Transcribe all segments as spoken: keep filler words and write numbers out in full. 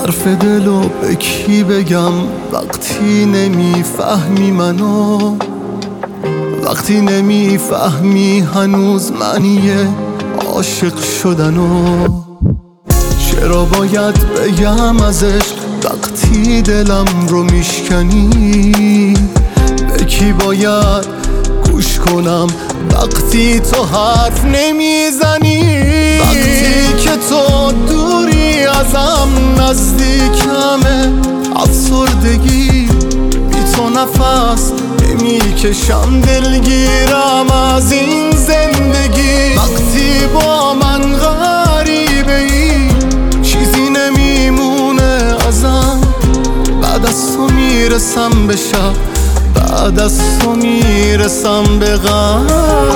حرف دلو به کی بگم وقتی نمیفهمی منو، وقتی نمیفهمی هنوز معنی عاشق شدنو. چرا باید بگم ازش وقتی دلم رو میشکنی؟ به کی باید گوش کنم وقتی تو حرف نمیزنی؟ وقتی که تو دوری ازم نزدیکمه، افسردگی بی تو نفس نمیکشم، دلگیرم از این زندگی. وقتی با من غریبه ای چیزی نمیمونه ازم، بعد از تو میرسم به شب، بعد از تو میرسم به غم.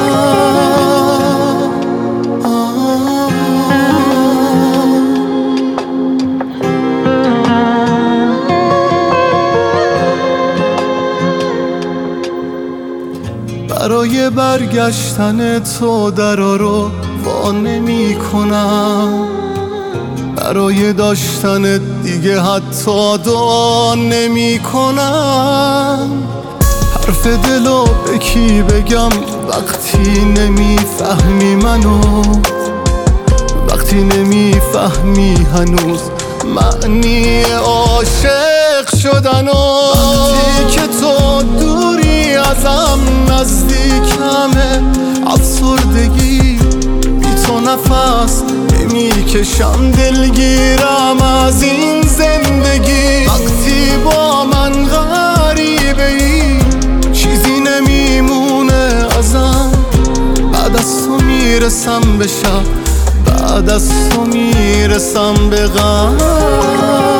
برای برگشتن تو درا رو وا نمی کنم، برای داشتن دیگه حتی دعا نمی کنم. حرف دلو به کی بگم وقتی نمیفهمی منو، وقتی نمیفهمی هنوز معنی عاشق شدنو. وقتی که تو دوری ازم نزدیکمه، افسردگی بی تو نفس نمیکشم، دلگیرم از این زندگی. وقتی با من غریبه ای چیزی نمیمونه ازم، بعد از تو میرسم به شب، بعد از تو میرسم به غم.